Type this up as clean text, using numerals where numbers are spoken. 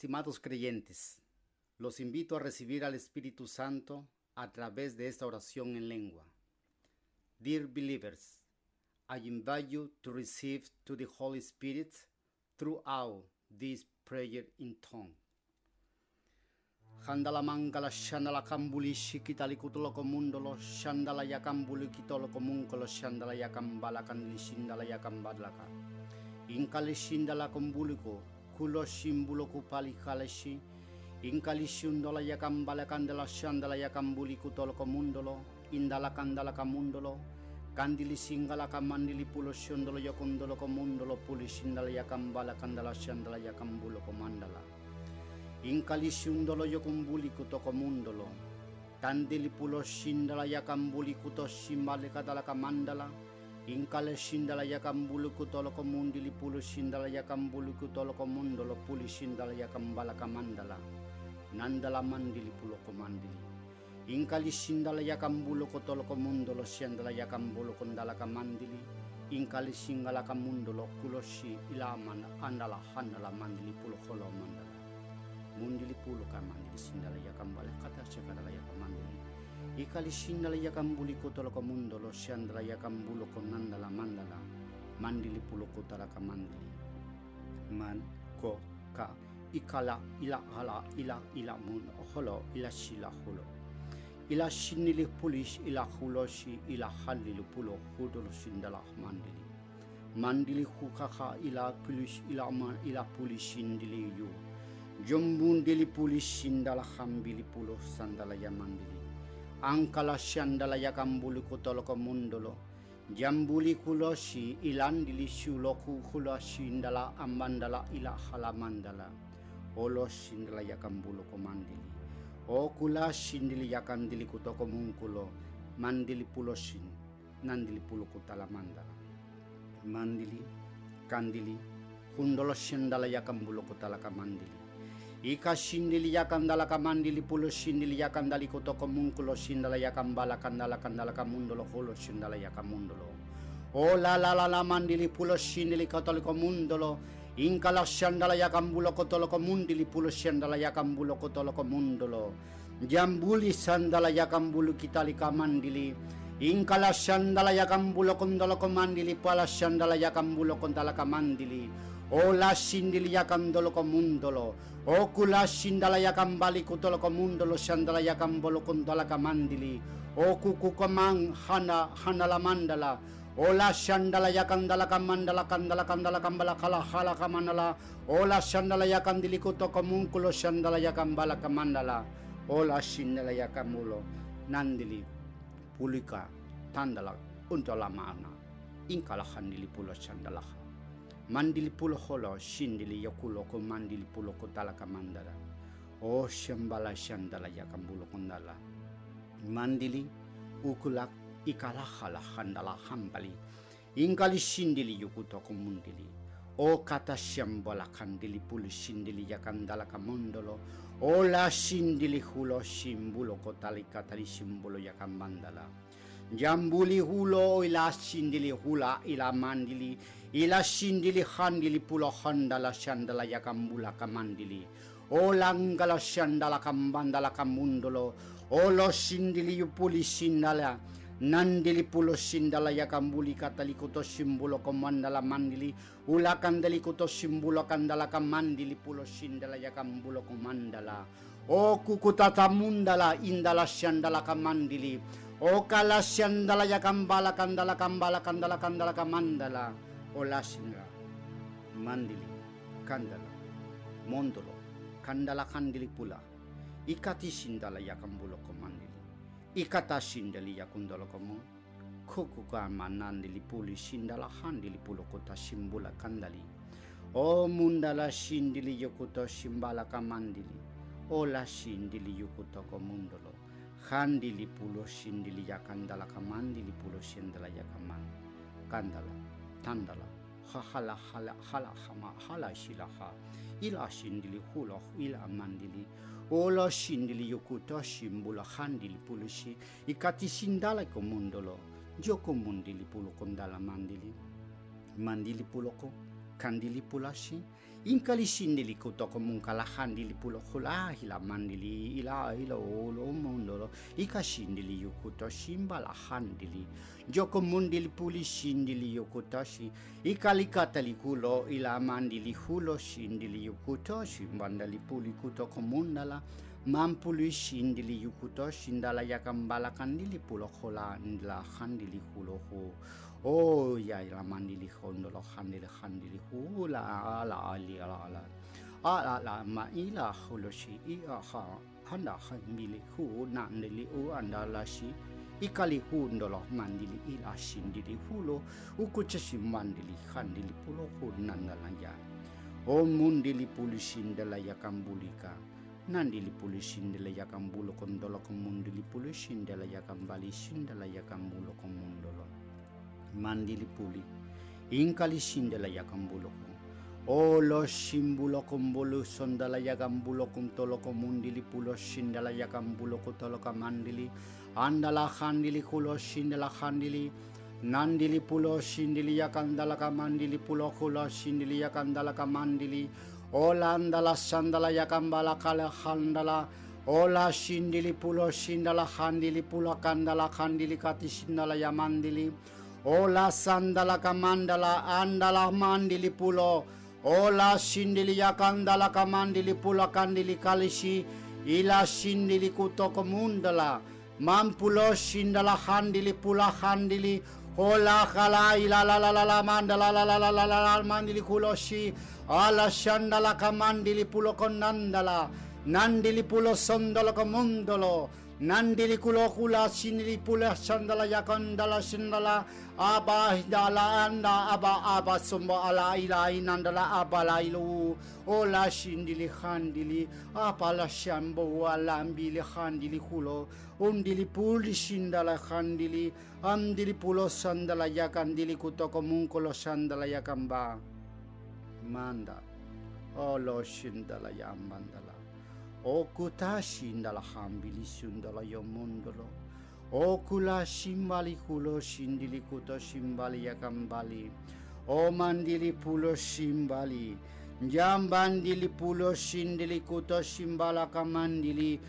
Estimados creyentes, los invito a recibir al Espíritu Santo a través de esta oración en lengua. Dear believers, I invite you to receive to the Holy Spirit throughout this prayer in tongue. Handala mangala shandala kambuli shikitali kutolo komundolo shandala yakambuli kitolo komunkolo shandala yakambala kandili shindala yakambadlaka. Inkali shindala kombuliko kulo shimbulo kupali kaleshi inkali shundola yakambala kandala shandala yakambuli kutolo komundolo indala kandala kamundolo kandili singala kamandili pulo shundolo yakundolo komundolo puli shindala yakambala kandala shandala yakambulo komandala inkali shundolo yakumbuli kuto komundolo kandili pulo shindala yakambuli kuto shimbale kadala kamandala inkale shindala yakambulu kutolo komundili pulu shindala yakambulu kutolo komundolo puli shindala yakambala kamandala nandala mandili pulo komandili inkali shindala yakambulu kutolo komundolo shindala yakambulu kondala kamandili inkali shingala kamundolo kuloshi ilaman andala handala mandili pulo kholo mandala mundili pulu kamandili shindala yakambala kata shakala yakamandili ikali shindala yakambuli kutolo komundolo shandala yakambulo konandala mandala mandili pulo kutala kamandili man ko ka ikala ila hala ila mun holo ila shila holo ila shinili pulish ila huloshi ila halilu pulo hudolo shindala mandili hukaka ila pulish ila man ila pulishindili yu jombundili pulishindala hambili pulo sandala yamandili angkala shandala yakambuli kutolo komundolo jambuli kuloshi ilandili shuloku kuloshi indala amandala ila halamandala olo shindala yakambulo komandili o kula shindili yakandili kutoko munkulo mandili puloshin nandili pulo kutala mandala mandili kandili hundolo shindala yakambulo kutala kamandili ika shindili yakandala kamandili pulo shindili yakandali kutoko munkulo shindala yakambala kandala kamundolo holo shindala yakamundolo o la mandili pulo shindili katoliko mundolo inkala shandala yakambulo kotoloko mundili pulo shandala yakambulo kotoloko mundolo jambuli sandala yakambulu kitali kamandili inkala shandala yakambulo kondolo komandili pala shandala yakambulo kondala kamandili o la shindili yakandolo komundolo o kula shindala yakambali kutolo komundolo shandala yakambolo kondala kamandili o kuku komang hana la mandala o la shandala yakandala kamandala kandala kambala kala hala kamandala o la shandala yakandili kutoko munkulo shandala yakambala kamandala o la shindala yakamulo nandili pulika tandala untola mana inkala handili pulo shandala mandili pulo holo shindili yakulo ko mandili pulo ko talaka mandala o shambala shandala yakambulo kondala mandili ukulak ikala hala handala hambali inkali shindili yukuto ko mundili o kata shambala kandili pulo shindili yakandala kamondolo o la shindili hulo shimbulo ko talika tali shimbulo yakambandala jambuli hulo ila shindili hula ila mandili ila shindili handili pulo handala shandala yakambula kamandili o langala shandala kambandala kamundolo o lo shindili yupuli shindala nandili pulo shindala yakambuli katali kuto shimbulo komandala mandili ula kandali kuto shimbulo kandala kamandili pulo shindala yakambulo komandala o kukutata mundala indala shandala kamandili o kala shandala yakambala kandala kamandala o la shinga mandili kandala mondolo kandala kandili pula ikati shindala yakambulo komandili ikata shindali yakundolo komo kukuka manandili puli shindala handili pulo kota shimbula kandali o mundala shindili yokuto shimbala kamandili o la shindili yokuto komundolo handili pulo shindili yakandala kamandili pulo shindala yakaman kandala tandala hala shilaha ila shindili hulo ila mandili olo shindili yokuto shimbula handili pulo shi ikati shindala komundolo joko mundili pulo kondala mandili mandili pulo ko kandili pulasi inkali sindili kuto komungkala handili pulo hula hila mandili ila olo mondolo ika sindili yukuto shimbala handili joko mundili puli sindili yukutoshi ikali katali kulo ila mandili hulo sindili yukuto shimbandali puli kuto komundala mampului sindili yukuto shindala yakambala kandili pulo hula ndila handili hulo ho. Oh ya la mandili hondolo handili hula ala ala ma ila holoshi ha handa hamili hu nandili u andala shi ikali hundolo mandili ila shindili hulo ukuchashi mandili handili pulo hu nandala ya o mundili pulishindala yakambulika nandili pulishindala yakambulo kondolo komundili pulishindala yakambali shindala yakambulo komundolo mandili puli inkali shindala yakambulo olo shimbulo kombolo sondala yakambulo kumtolo komundili pulo shindala yakambulo kotolo kamandili andala handili kulo shindala handili nandili pulo shindili yakandala kamandili pulo kulo shindili yakandala kamandili ola andala sandala yakambala kala handala ola shindili pulo shindala handili pulo kandala handili kati shindala yamandili ola sandala kamandala andala mandili pulo ola shindili yakandala kamandili pulo kandili kalishi ila shindili kutoko mundala mampulo shindala handili pulo handili ola kala ila la mandala la mandili kuloshi ala shandala kamandili pulo konandala nandili pulo sondolo komundolo nandili kulo kula sinili pula sandala yakandala sindala aba hidala anda aba sombo ala ila inandala abala ilu ola shindili khandili apala shambo wala mbili khandili kulo undili puli shindala khandili andili pulo sandala yakandili kutoko munkolo sandala yakamba manda olo shindala yamandala okuta shindala hambili sundala yomondolo okula shimbali kulo shindili kuto shimbali yakambali o mandili pulo shimbali njambandili pulo shindili kuto shimbala kamandili